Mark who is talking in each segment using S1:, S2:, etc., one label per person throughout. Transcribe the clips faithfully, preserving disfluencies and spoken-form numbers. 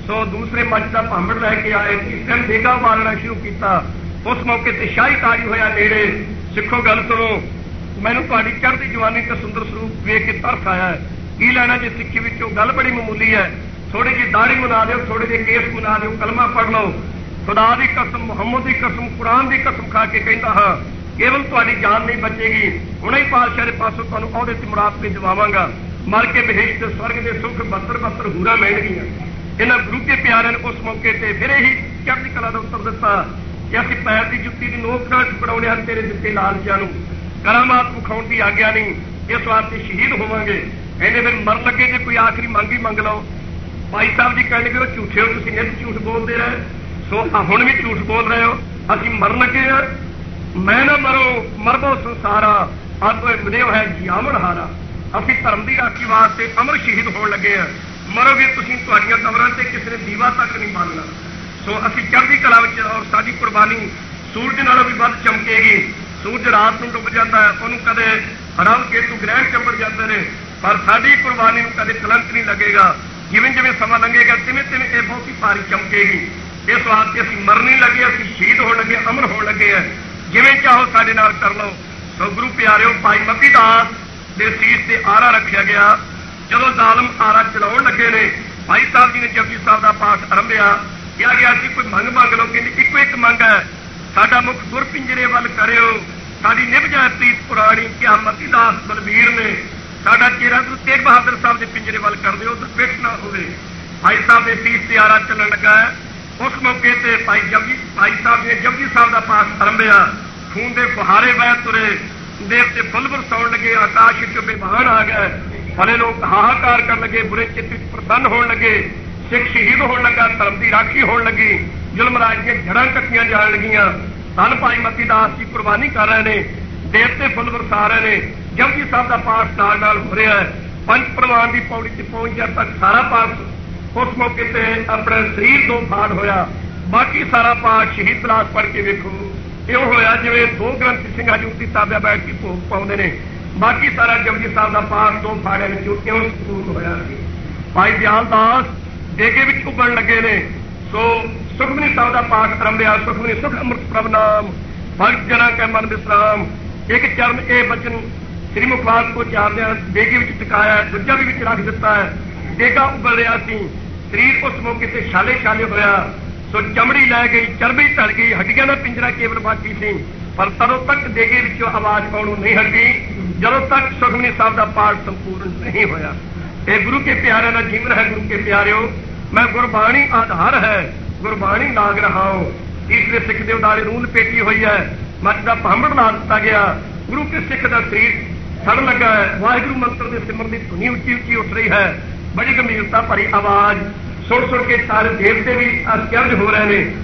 S1: सो दूसरे मंच का भांबड़ लैके आए, तीसरे देगा उबालना शुरू किया। उस मौके ते शाही ताज होया नेड़े। सिखो गल सुनो, मैनूं तुहाडी चढ़दी जवानी ते सुंदर स्वरूप वेख के तरस आया है। की लैना जे सिक्खी विचों गल बड़ी मामूली है, थोड़ी जी दाढ़ी मुना दो, थोड़े जे केस मुना दो, कलमा पढ़ लो। खुदा की कसम, मुहम्मद की कसम, कुरान की कसम खा के कहता हाँ, केवल तुहाडी जान नहीं बचेगी, हुणे ही पातशाह दे पासों तुहानूं अहुदे ते मुराद ते जवावांगा। मर के बहिश्त ते स्वर्ग दे सुख बत्तर बत्तर हूरा मिलणगीਆਂ। इन्हां गुरु के प्यारे ने उस मौके ते फिर यही चढ़दी कला दा उत्तर दिता कि असीं पैर की जुत्ती की नोक नाल टुकड़ाउणे हन तेरे दित्ते लालचिਆਂ ਨੂੰ, करामात विखाउण की आग्या नहीं, इस वास्ते शहीद होवांगे। कहंदे फिर मर लगे जे कोई आखिरी मंग ही मंग लो। भाई साहब जी कहने कि झूठे हो, तुसीं नित झूठ बोलते रहे, सो हुण भी झूठ बोल रहे हो। असीं मर लगे आ, मैं ना मरो मरबो संसारा, अब विदेव है जियावण हारा। असीं धर्म की राखी वास्ते अमर शहीद होण लगे आ। मरोगे तुसीं, तुहाडीआं कबरां ते किसी ने दीवा तक नहीं बालना। सो असीं चढ़दी कला विच और साडी कुर्बानी सूरज नालों भी वध चमकेगी। सूरज रात नूं डुੱਬ ਜਾਂਦਾ है, ਉਹਨੂੰ कदे रव केतु ग्रहण चंबड़ जाते हैं, पर साडी कुर्बानी नूं कदे कलंक नहीं लगेगा। जिवें जिवें समा लंघेगा तिवें तिवें ये बहुत ही भारी चमकेगी। इस वास्ते असीं मर नहीं लगे, असीं शहीद होण लगे, अमर होण लगे हैं। जिवें चाहो साडे नाल कर लो। सो गुरु प्यारिओ, भाई मती दास दे सीस ते आरा रखिया गया। जदों जालम आरा चलाउण लगे ने, भाई साहब जी ने जपजी साहब का पाठ आरंभिया। कहा गया कि कोई मंग मंग लो, कहंदे इक्को एक मंग है, साडा मुख गुर पिंजरे वल करिओ, साडी निभ जाए प्रीत पुराणी। क्या मती दास बलबीर ने साडा चेहरा गुरु तेग बहादुर साहब के पिंजरे वल कर दिओ, उधर पिठ ना होवे। भाई साहब के सीस ते आरा चलन लगा है। उस मौके ते भाई जपजी भाई साहब ने जपजी साहब का पाठ आरंभिया। खून के फुहारे बह तुरे, देवते फुल बरसाउण लगे, आकाश विचों बेबान आ गए। भले लोग हाहाकार कर लगे, बुरे चित्त विच प्रसन्न होण लगे। सिख शहीद होण लगा, धर्म की राखी होण लगी, जुल्म राज दी जड़ां कट्टियां जाण लगियां। धन भाई मती दास जी कुर्बानी कर रहे हैं, देवते फुल बरसा रहे हैं। जपजी साहब का पाठ नाल नाल हो रहा है। पंच प्रवान की पौड़ी से पहुंच जाए तक सारा पाठ उस मौके पर अपना शरीर दो फाड़ होया। बाकी सारा पाठ शहीद बिलास पढ़ के वेखो, यो होया जिवें दो ग्रंथी सिंह हजूर की ताबिया बैठ के भोग पाउंदे ने। बाकी सारा जपजी साहब का पाठ दो फाड़िਆਂ ਵਿੱਚੋਂ क्यों सकून होया। भाई दयाल दास देगे विच उबण लगे ने। सो सुखमनी साहब का पाठ आरंभिया। सुखमनी सुख अमृत प्रभ नाम, भगत जना कै मन विश्राम। एक चरण ए बचन श्री मुखवास को चारदियां देगे विच टकाया, दूजा भी विच रख दिता है। देगा उबल रहा सी, शरीर उस मौके से छाले छाले होया। सो चमड़ी लै गई, चरबी ढल गई, हड्डियां का पिंजरा केवल बाकी सी, पर तदों तक देगे विचों आवाज पाउणों नहीं हटी जदों तक सुखमनी साहब का पाठ संपूर्ण नहीं होया। ये गुरु के प्यारे का जीवन है। गुरु के प्यारिओ, मैं गुरबाणी आधार है, गुरबाणी लाग रहा हूं। तीसरे सिख दे उदारे रूल पेटी हुई है, मच का भांबड़ ला दिता गया। गुरु के सिख का शरीर सड़ लगा है। वाहिगुरू मंत्र के सिमरन की धुनी उच्ची उच्ची उठ रही है। बड़ी गंभीरता भरी आवाज सुन सुन के सारे देवते भी आश्चर्य हो रहे हैं।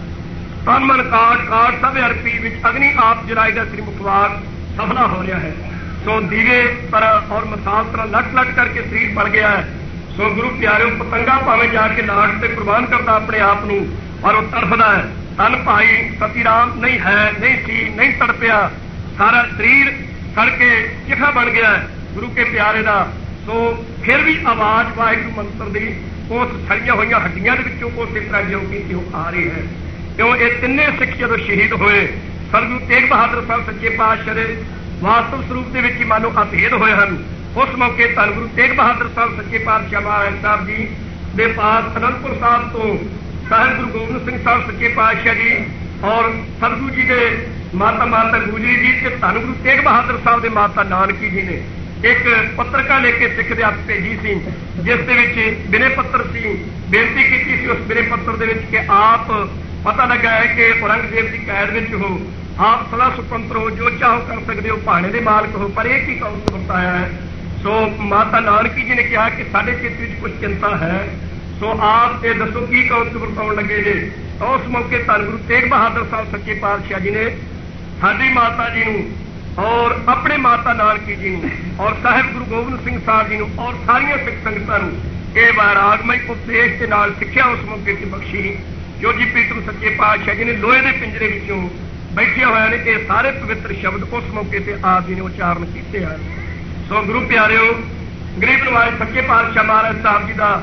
S1: तन मन काट काट सब अरपी विच अग्नि आप जलाएगा। श्री मुखवास सफला हो रहा है। सो दीवे तरह और मसाल तरह लट लट करके शरीर बन गया है। सो गुरु प्यारे, पतंगा भावें जाके लाट से कुर्बान करता अपने आप नूं, और वह तड़फदा है। तन भाई सतीराम नहीं है, नहीं सी, नहीं तड़पिया, सारा शरीर सड़ के चिखा बन गया है गुरु के प्यारे का। सो फिर भी आवाज वाहिगुरू मंत्र की उस सड़ियां हुई हड्डियां उस तरह जो कि त्यों आ रही है। क्यों ये तिन्ने सिख जदों शहीद होए, सरगुरु तेग बहादुर साहब सच्चे पातशाह वास्तव स्वरूप के विच मानो अभेद होए हन। उस मौके धन गुरु तेग बहादुर साहब सच्चे पातशाह महाराज साहब जी दे पास अनंदपुर साहब तो साहिब गुरु गोबिंद सिंह साहब सच्चे पातशाह जी और सतगुरु जी के माता माता गुजरी जी ते धन गुरु तेग बहादुर साहब के माता नानकी जी ने एक पत्रिका लेके सिख दे हत्थ भेजी सी, जिस दे विच बिने पत्र सी। बेनती की सी उस बिने पत्र दे विच कि आप पता लगा है कि औरंगजेब की कैद विच हो, आप सदा सुतंत्र हो, जो चाहो कर सकते हो, भाणे दे मालक हो, पर एक ही कौशल बताया है। सो माता नानकी जी ने कहा कि साढ़े चित्त में कुछ चिंता है, सो आप ये दसो की कौशल बताउण लगे जे। तो उस मौके धन गुरु तेग बहादुर साहब सच्चे पातशाह जी ने साडी माता जी नूं और अपने माता नानकी जी नूं और साहिब गुरु गोबिंद सिंह साहब जी नूं और सारियां सिख संगतां नूं ये वैरागमय उपदेश के नाल सिक्ख्या उस मौके की बख्शी, जो जी पीतरू सच्चे पातशाह जी ने लोहे के पिंजरे विचों बैठे हुए ने। ये सारे पवित्र शब्द उस मौके से आप जी ने उच्चारण किए हैं। सो गुरु प्यारिओ, गरीब नवाज सच्चे पातशाह महाराज साहब जी का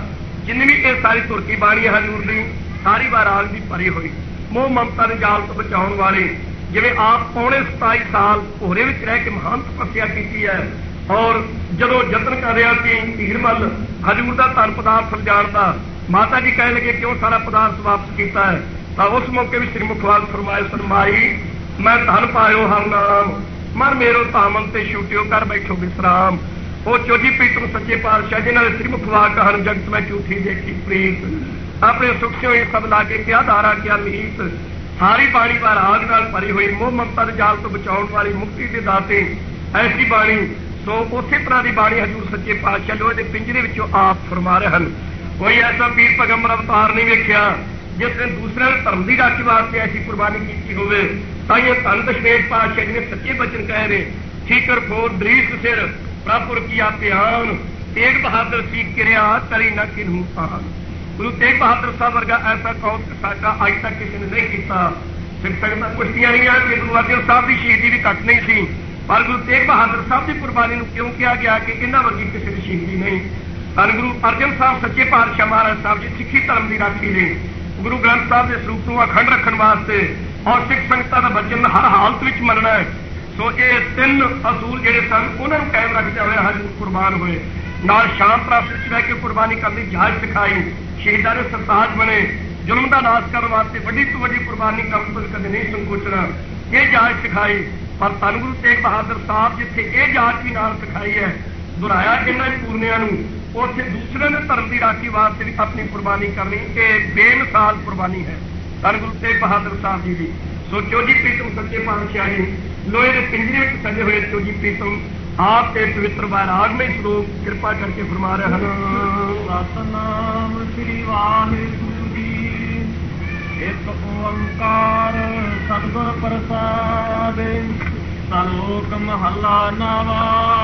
S1: जिन्नी भी ये सारी तुरकी बाणी है हजूर की सारी वाराग की भरी हुई मोह ममता के जाल तो बचाने वाली जिवें आप पौने सताई साल भोरे में रह के महान तपस्या की है और जदों यतन कर रहा सी हीरमल हजूर का धन पदार्थ समझाण दा माता जी कह लगे क्यों सारा पदार्थ वापस किया है तो उस मौके भी श्री मुखवाल फरमाए फरमाई मैं धन पायो हर नाम मन मेरो धामन ते छूटियो कर बैठो विश्राम। वो चौजी प्रीतम सच्चे पातशाह जिन्होंने श्री मुखवाल कहन जगत में झूठी देखी प्रीत अपने सुख से सब लागे क्या धारा क्या मीत सारी बाणी वाराग नाल भरी हुई मोह ममता के जाल तो बचाने वाली मुक्ति के दाते ऐसी बाणी। सो उस तरह की बाणी हजूर सच्चे पातशाह लोहे के पिंजरे विचों आप फरमा रहे हैं। कोई ऐसा वीर पैगंबर अवतार नहीं वेख्या जिसने दूसरे धर्म की राखी वास्ते ऐसी कुर्बानी की होवे। ताइयों धन दशमेश पातशाह जी ने सच्चे बचन कह रहे ठीकर फोर दरीस सिर प्रभुर किया प्यान तेग बहादुर सी किरिया करी न किन्हू आन। गुरु तेग बहादुर साहब वर्गा ऐसा कौम साडा अज तक किसी ने नहीं किया। सिख संगत पुछदियां रहियां कि गुरु अर्जन साहब की शहीदी भी घट नहीं सी पर गुरु तेग बहादुर साहब की कुर्बानी को क्यों किया गया कि इन्हां वर्गी किसी की शहीदी नहीं। धन गुरु अर्जन साहब सच्चे पातशाह महाराज साहब जी सिੱਖੀ धर्म की राखी ने गुरु ग्रंथ साहब के स्वरूप को अखंड रखने वास्ते और सिख संगतां दा वचन हर हालत में मनना है। सो ये तीन असूल जिहड़े सन उन्होंने कायम रखते हुए हजूर कुर्बान हुए नाल शांत रास्ते रह के कुर्बानी करने जाच सिखाई शहीदां ने सरताज बने जुल्म का नाश करने वास्ते वड्डी तो वड्डी कुर्बानी करने तो कदे नहीं संकोचना ये जाच सिखाई। पर धन गुरु तेग बहादुर साहब जिथे ये जाच भी नाल सिखाई है दुहराया इन्हां पूर्णियां नूं उत्थे दूसरे ने धर्म की राखी वास्ते भी अपनी कुर्बानी करनी ये बेमिसाल कुर्बानी है धन गुरु तेग बहादुर साहब जी की। सो चौजी प्रीतम सच्चे पातशाह जी लोहे के पिंजरे में सजे हुए चौजी प्रीतम आप के पवित्र वाराग में श्लोक कृपा करके फरमा रहे हैं।
S2: सतनाम श्री वाहिगुरु जी एक ओंकार सतगुर प्रसाद सलोक महला नवा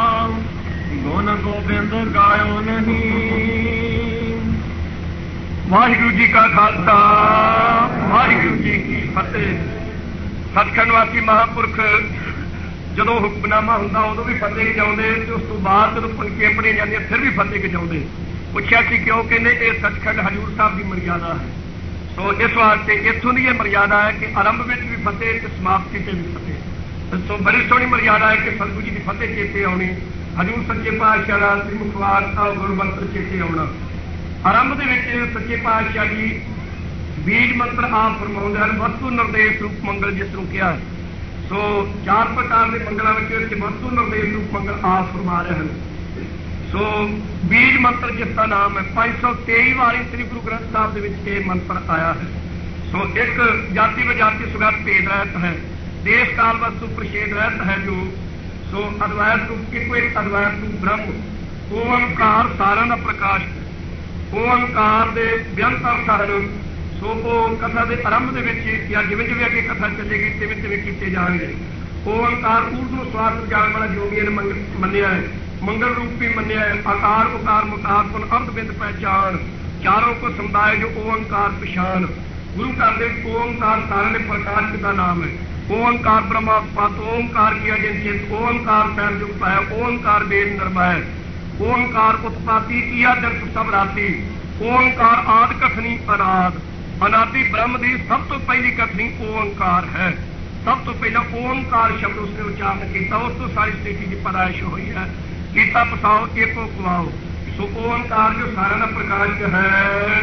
S2: गुण गोबिंद गायो नहीं।
S1: वाहिगुरु जी का खालसा वाहिगुरु जी की फतेह। सचखंड वासी महापुरख जो हुक्मनामा होंदा उदों भी फतेह गजाउंदे ते उस तो बाद जो पंक्तियां पढ़ी जांदियां फिर भी फतेह गजाउंदे। पुछया कि क्यों कहने ये सचखंड हजूर साहब की मर्यादा है। सो इस वास्ते इत्थों की यह मर्यादा है कि आरंभ में भी फतेह ते समाप्ति से भी फतेह। सो बड़ी सोहनी मर्यादा है कि सतगुरु जी की फतेह चेते आनी हजूर सच्चे पातशाह का श्री मुखवार का गुरमंत्र चेते आना। आरंभ के सच्चे पातशाह जी बीज मंत्र आप फरमाउंदे हैं वस्तु निर्देश रूप मंगल जिसनों किया है। सो चार प्रकार के मंगलों में वस्तु निर्देश रूप मंगल आप फरमा रहे हैं। सो बीज मंत्र जिसका नाम है पांच सौ तेई वाली श्री गुरु ग्रंथ साहब के मंत्र आया है। सो एक जाति विजाति सुगत भेद रहत है देश काल वस्तु प्रषेद रहत है जो सो अद्वैत रूप एक एक अद्वैत रूप ब्रह्म ओंकार सारा का प्रकाश ओंकार दे व्यंत अर्थ सो वो कथा के आरंभ के या जिमें जिमें अगे कथा चलेगी तिवें तिवें किए जाएंगे। ओंकार ऊर्ध्व स्वार्थ जान वाला योगियों ने मनिया है मंगल रूप भी मनिया है। आकार उकार मुकार पुन अर्ध बिंद पहचान चारों को समुदाय जो ओंकार पछान गुरु का दे ओंकार सारे प्रकाश का नाम है। ओंकार ब्रह्मास्पद ओंकार की अजिंचित ओंकार फैल युक्त है ओंकार बेद निर्भय ओंकार उत्पत्ति किया जगत सब राशि ओंकार आदि कथनी अनाद अनादि ब्रह्म की सब तो पहली कथनी ओंकार है। सब तो पहला ओंकार शब्द उसने उच्चारण किया उस तो सारी सृष्टि की पैदाइश हुई है। गीता पसाओ एको कुआओ सो ओंकार जो सारा प्रकाश है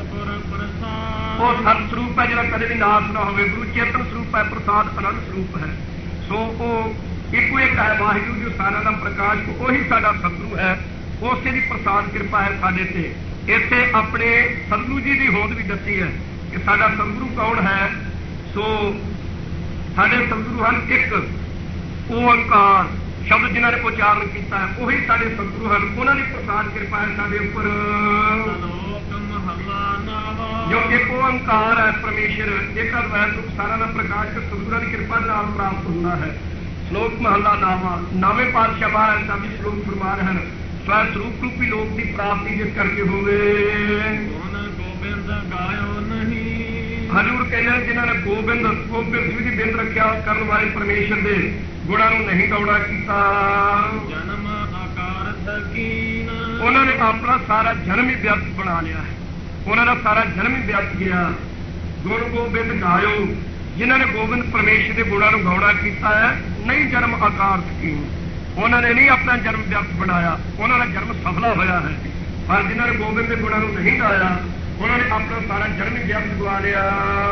S1: वो सत स्वरूप है जो कदे भी नाश ना हो गुरु चेतन स्वरूप है प्रसाद आनंद स्वरूप है। सो वो एको एक है वाहिगुरु जो सारा का प्रकाश वही साडा सतगुरु है उसे की प्रसाद कृपा है साडे ते। इत्थे अपने सतगुरु जी की होंद भी दसी है कि साडा सतगुरु कौन है। सो साडे सतगुरु हैं एक ओंकार शब्द जिन्होंने उच्चारण किया है वही साडे सतगुरु हैं उन्होंने प्रसाद कृपा है साडे उपर जो एक ओंकार है परमेश्वर एक अद्वैत रूप सारा का प्रकाश सतगुरु की कृपा नाल प्राप्त होता है। श्लोक महला नावा नावे पातशाह महाराज साहब जी श्लोक फरमा रहे हैं स्वयं स्वरूप रूपी लोक की प्राप्ति जिस करके होवे
S2: गोबिंद गायो नहीं।
S1: हजूर कहते हैं जिन्होंने गोबिंद गोबिंद जी की बिंद रखा करने वाले परमेश्वर के गुणों नहीं दौड़ा किया।
S2: जन्म आकार थकीन
S1: ਉਹਨਾਂ ਨੇ ਆਪਣਾ ਸਾਰਾ ਜਨਮ ਹੀ ਵਿਅਰਥ ਬਣਾ ਲਿਆ ਹੈ। ਉਹਨਾਂ ਦਾ ਸਾਰਾ ਜਨਮ ਹੀ ਵਿਅਰਥ ਗਿਆ। ਗੁਣ ਗੋਬਿੰਦ ਗਾਇਓ, ਜਿਨ੍ਹਾਂ ਨੇ ਗੋਬਿੰਦ ਪਰਮੇਸ਼ਰ ਦੇ ਗੁਣਾਂ ਨੂੰ ਗਾਉਣਾ ਕੀਤਾ ਹੈ, ਨਹੀਂ ਜਨਮ ਆਕਾਰ ਸਕੀਮ। ਉਹਨਾਂ ਨੇ ਨਹੀਂ ਆਪਣਾ ਜਨਮ ਵਿਅਰਥ ਬਣਾਇਆ, ਉਹਨਾਂ ਦਾ ਜਨਮ ਸਫਲਾ ਹੋਇਆ ਹੈ। ਪਰ ਜਿਨ੍ਹਾਂ ਨੇ ਗੋਬਿੰਦ ਦੇ ਗੁਣਾਂ ਨੂੰ ਨਹੀਂ ਗਾਇਆ, ਉਹਨਾਂ ਨੇ ਆਪਣਾ ਸਾਰਾ ਜਨਮ ਹੀ ਵਿਅਰਥ ਗਵਾ ਲਿਆ।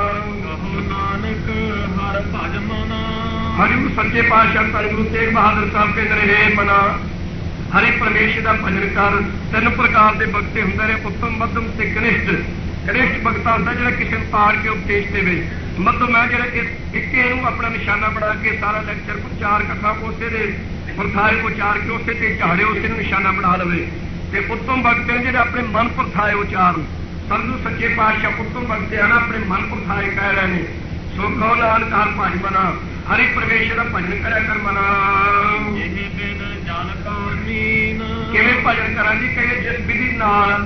S2: ਕਹੋ ਨਾਨਕ ਹਰ ਭਜ ਮਨਾ।
S1: ਹਰਿਗੁਰੂ ਸੱਚੇ ਪਾਤਸ਼ਾਹ ਧੰਨ ਗੁਰੂ ਤੇਗ ਬਹਾਦਰ ਸਾਹਿਬ ਕਹਿੰਦੇ ਨੇ, ਹੇ ਮਨਾ ਹਰੀ ਪਰਮੇਸ਼ਰ ਦਾ ਭਜਨ ਕਰ। ਤਿੰਨ ਪ੍ਰਕਾਰ ਦੇ ਭਗਤੇ ਹੁੰਦੇ ਨੇ, ਉੱਤਮ, ਮੱਧਮ ਤੇ ਕਨਿਸ਼ਟ। ਕਨਿਸ਼ਟ ਭਗਤਾ ਹੁੰਦਾ ਜਿਹੜਾ ਕਿਸੇ ਨੂੰ ਤਾੜ ਕੇ ਉਪਦੇਸ਼ ਦੇਵੇ। ਮੱਧਮ ਹੈ ਜਿਹੜਾ ਇੱਕੇ ਨੂੰ ਆਪਣਾ ਨਿਸ਼ਾਨਾ ਬਣਾ ਕੇ ਸਾਰਾ ਲੈਕਚਰ ਪ੍ਰਚਾਰ ਕਰਨਾ, ਉਸੇ ਦੇ ਪਰਥਾਏ ਉਚਾਰ ਕੇ ਉਸੇ ਤੇ ਝਾੜੇ, ਉਸੇ ਨੂੰ ਨਿਸ਼ਾਨਾ ਬਣਾ ਲਵੇ। ਤੇ ਉੱਤਮ ਭਗਤ ਨੇ ਜਿਹੜੇ ਆਪਣੇ ਮਨ ਪਰਥਾਏ ਉਚਾਰਨ। ਸੰਤ ਸੱਚੇ ਪਾਤਸ਼ਾਹ ਉੱਤਮ ਭਗਤ ਹਨ, ਆਪਣੇ ਮਨ ਪਰਥਾਏ ਕਹਿ ਰਹੇ ਨੇ। ਸੋ ਕਹੋ ਨਾਨਕ ਹਰਿ ਭਜ ਮਨਾ, ਹਰੀ ਪਰਮੇਸ਼ਰ ਦਾ ਭਜਨ ਕਰਿਆ ਕਰ ਮਨਾ।
S2: ਇਹ ਬਿਨ ਜਲ ਕੋ ਨੀਨ।
S1: ਕਿਵੇਂ ਭਜਨ ਕਰਾਂ ਜੀ? ਕਹਿੰਦੇ ਜਿਸ ਵਿਧੀ ਨਾਲ